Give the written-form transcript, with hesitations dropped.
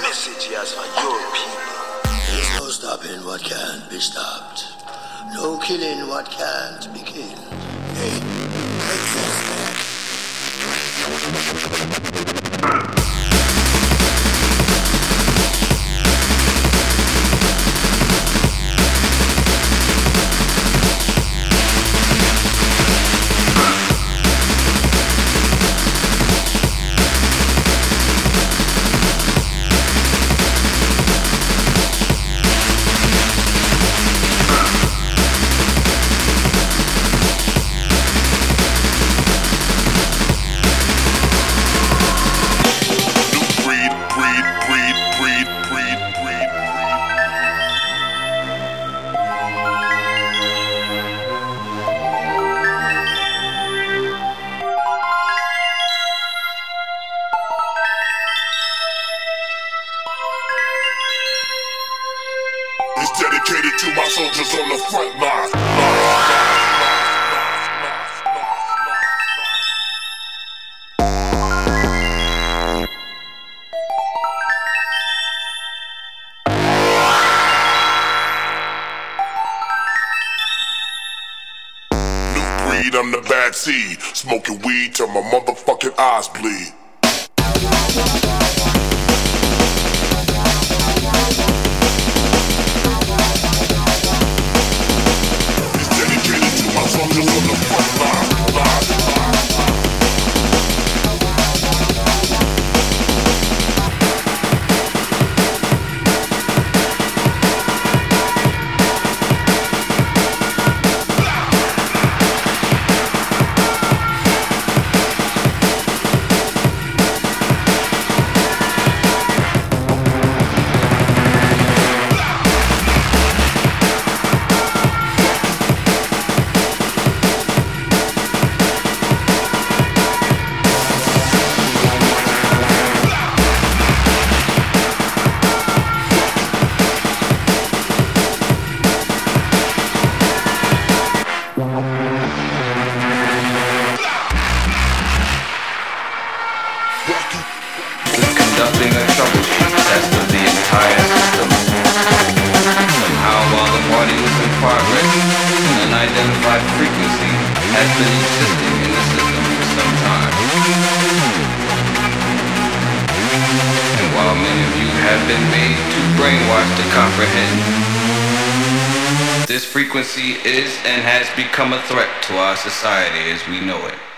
message he has for your people. There's no stopping what can't be stopped. No killing what can't be killed. Hey, take this back. It's dedicated to my soldiers on the front line. New breed, I'm the bad seed. Smoking weed till my motherfucking eyes bleed. Soldiers on the front line. Conducting a troubleshoot test of the entire system. Somehow, while the party was in progress, an unidentified frequency has been existing in the system for some time. And while many of you have been made too brainwashed to comprehend, this frequency is and has become a threat to our society as we know it.